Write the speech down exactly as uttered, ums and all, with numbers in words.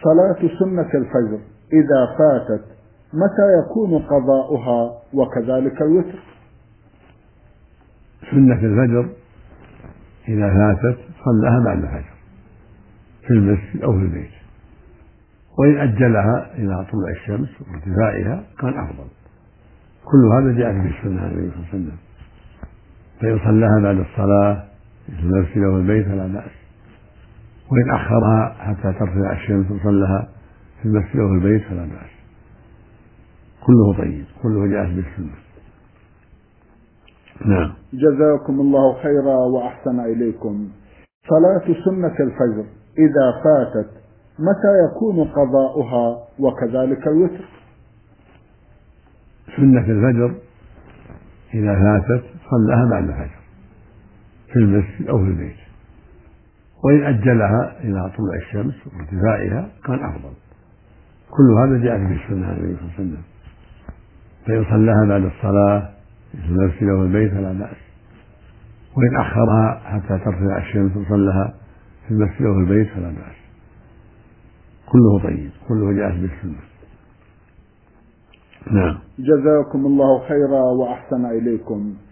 صلاة سنة الفجر إذا فاتت متى يكون قضاؤها؟ وكذلك الوتر. سنة الفجر إذا فاتت صلىها بعد الفجر في المسجد أو في البيت، وإن أجلها إلى طلوع الشمس وارتفاعها كان أفضل. كل هذا جاء في السنة عن النبي صلى الله عليه وسلم، فإن صلىها بعد الصلاة في المسجد أو في البيت فلا بأس، وإن أخرها حتى ترتفع الشمس وصلىها في المسجد أو في البيت فلا بأس. كله طيب، كله جاء في السنة. نعم. جزاكم الله خيرا وأحسن إليكم. صلاة سنة الفجر إذا فاتت متى يكون قضاؤها؟ وكذلك الوتر. سنة الفجر إذا فاتت صلىها بعد الفجر في المسجد أو في البيت، وإن أجلها إلى طلوع الشمس وارتفاعها كان أفضل. كل هذا جاء في السنة عن النبي صلى الله عليه وسلم، فإن صلىها بعد الصلاة في المسجد أو في البيت فلا بأس، وإن أخرها حتى ترتفع الشمس وصلىها في المسجد أو في البيت فلا بأس. كله طيب، كله جاء في السنة. نعم. جزاكم الله خيرا وأحسن إليكم.